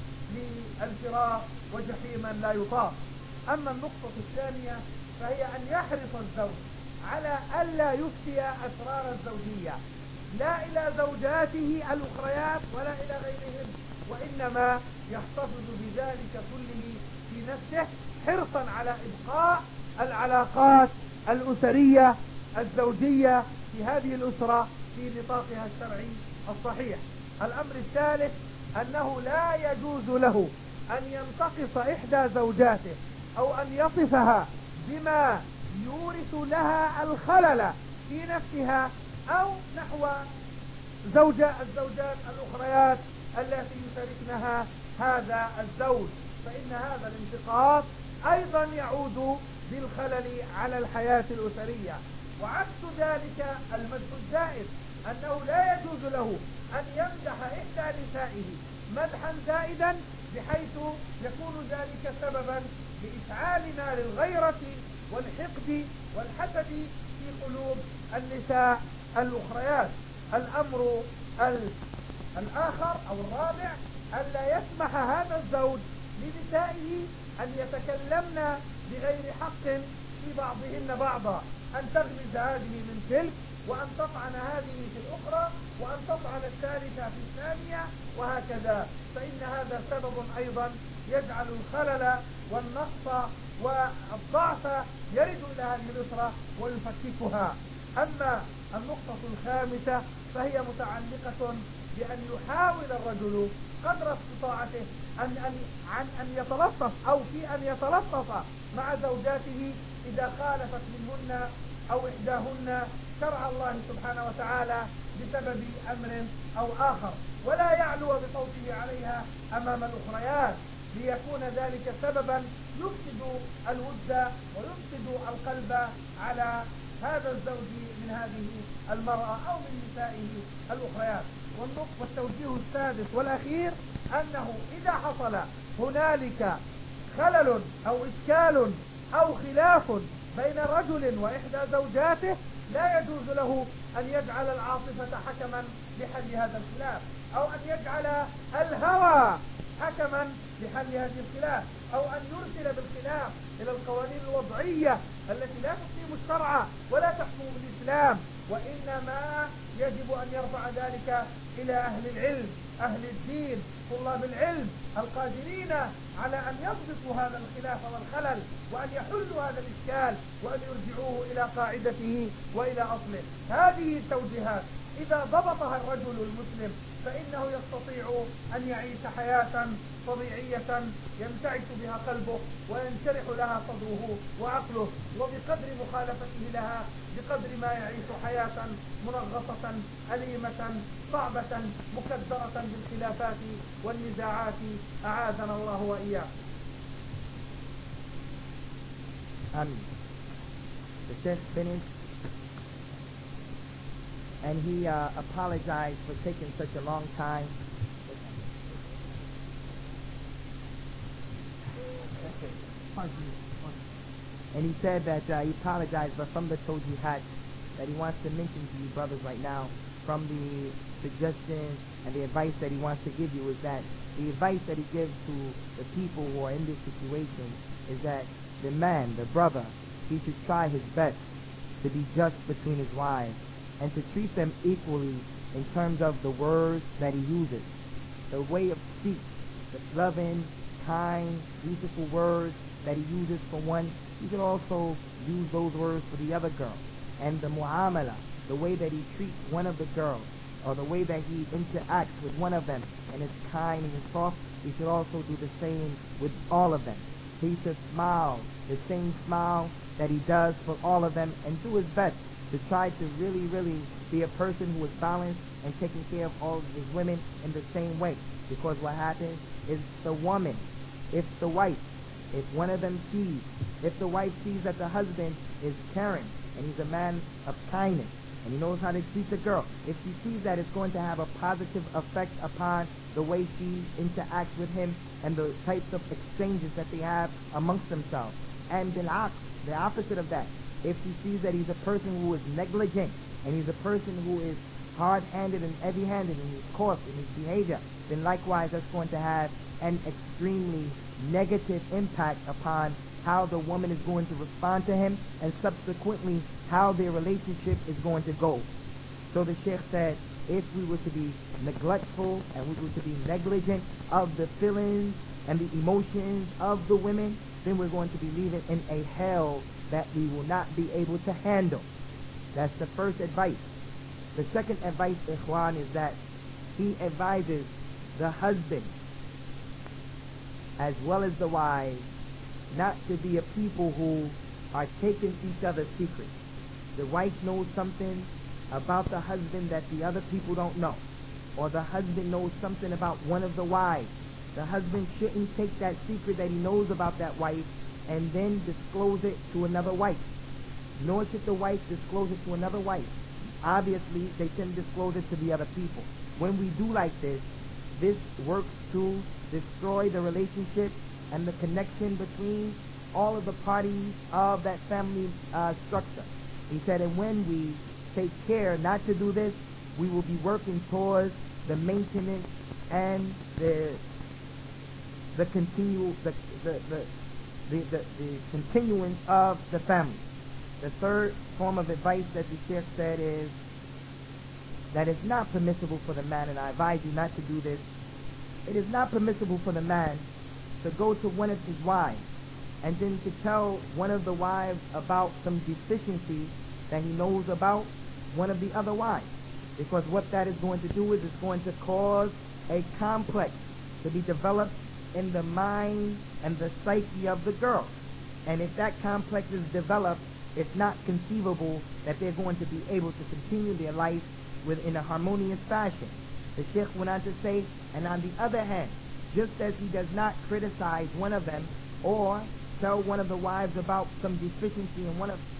للفراق وجحيما لا يطاق. أما النقطة الثانية فهي أن يحرص الزوج على ألا يفتي أسرار الزوجية، لا إلى زوجاته الأخريات ولا إلى غيرهم، وإنما يحتفظ بذلك كله في نفسه حرصا على إبقاء العلاقات الأسرية الزوجية في هذه الأسرة في نطاقها الشرعي الصحيح. الأمر الثالث أنه لا يجوز له أن ينتقص إحدى زوجاته أو أن يصفها بما يورث لها الخلل في نفسها أو نحو الزوجات الأخريات التي يشاركنها هذا الزوج، فإن هذا الانتقاص أيضا يعود بالخلل على الحياة الأسرية. وعكس ذلك المدح الزائد، أنه لا يجوز له أن يمدح إحدى نسائه مدحا زائدا بحيث يكون ذلك سببا لإشعال نار الغيرة والحقد والحسد في قلوب النساء الأخريات. الأمر الآخر أو الرابع، ألا يسمح هذا الزوج لنسائه أن يتكلمن بغير حق في بعضهن بعضا، أن تغمز هذه من تلك، وأن تطعن هذه في الأخرى، وأن تطعن الثالثة في الثانية، وهكذا، فإن هذا سبب أيضا يجعل الخلل والنقص والضعف يرد إلى هذه الأسرة ويفككها. أما النقطة الخامسة فهي متعلقة بأن يحاول الرجل قدر استطاعته أن يتلطف أو في أن يتلطف مع زوجاته إذا خالفت منهن أو إحداهن شرع الله سبحانه وتعالى بسبب أمر أو آخر، ولا يعلو بصوته عليها أمام الأخريات، ليكون ذلك سببا يفسد الود ويفسد القلب على هذا الزوج من هذه المرأة أو من نسائه الأخريات. والتوجيه السادس والأخير أنه إذا حصل هنالك خلل أو إشكال أو خلاف بين رجل وإحدى زوجاته، لا يجوز له أن يجعل العاطفة حكما لحل هذا الخلاف، أو أن يجعل الهوى حكما لحل هذه الخلاف، أو أن يرسل بالخلاف إلى القوانين الوضعية التي لا تقيم الشرع ولا تحكم بالإسلام، وإنما يجب أن يرفع ذلك إلى أهل العلم، أهل الدين، طلاب العلم القادرين على أن يضبطوا هذا الخلاف والخلل، وأن يحلوا هذا الإشكال، وأن يرجعوه إلى قاعدته وإلى أصله. هذه التوجيهات إذا ضبطها الرجل المسلم فإنه يستطيع أن يعيش حياة طبيعية ينتعش بها قلبه وينشرح لها صدره وعقله، وبقدر مخالفته لها بقدر ما يعيش حياة منغصة أليمة صعبة مكدرة بالخلافات والنزاعات، أعاذنا الله وإياه. The Sheikh finished and he apologized for taking such a long time. And he said that he apologized, but from the tawjihat that he wants to mention to you brothers right now, from the suggestion and the advice that he wants to give you, is that the advice that he gives to the people who are in this situation is that the man, the brother, he should try his best to be just between his wives and to treat them equally in terms of the words that he uses, the way of speech, the loving, kind, beautiful words that he uses for one. He can also use those words for the other girl. And the mu'amala, the way that he treats one of the girls, or the way that he interacts with one of them and is kind and is soft, he should also do the same with all of them. He should smile, the same smile that he does for all of them, and do his best to try to really be a person who is balanced and taking care of all of his women in the same way. Because what happens is the woman, if the wife, if one of them sees, if the wife sees that the husband is caring and he's a man of kindness and he knows how to treat the girl, if she sees that, it's going to have a positive effect upon the way she interacts with him and the types of exchanges that they have amongst themselves. And the opposite of that, if she sees that he's a person who is negligent and he's a person who is hard-handed and heavy-handed in his course, in his behavior, then likewise that's going to have an extremely negative impact upon how the woman is going to respond to him and subsequently how their relationship is going to go. So the Sheikh said, if we were to be neglectful and we were to be negligent of the feelings and the emotions of the women, then we're going to be living in a hell that we will not be able to handle. That's the first advice. The second advice, Ikhwan, is that he advises the husband as well as the wives not to be a people who are taking each other's secrets. The wife knows something about the husband that the other people don't know, or the husband knows something about one of the wives. The husband shouldn't take that secret that he knows about that wife and then disclose it to another wife. Nor should the wife disclose it to another wife. Obviously, they shouldn't disclose it to the other people. When we do like this, this works to destroy the relationship and the connection between all of the parties of that family structure. He said, and when we take care not to do this, we will be working towards the maintenance and the continuance of the family. The third form of advice that the Sheikh said is that it's not permissible for the man, and I advise you not to do this. It is not permissible for the man to go to one of his wives and then to tell one of the wives about some deficiency that he knows about one of the other wives. Because what that is going to do is it's going to cause a complex to be developed in the mind and the psyche of the girl. And if that complex is developed, it's not conceivable that they're going to be able to continue their life in a harmonious fashion. The Sheikh went on to say, and on the other hand, just as he does not criticize one of them or tell one of the wives about some deficiency in one of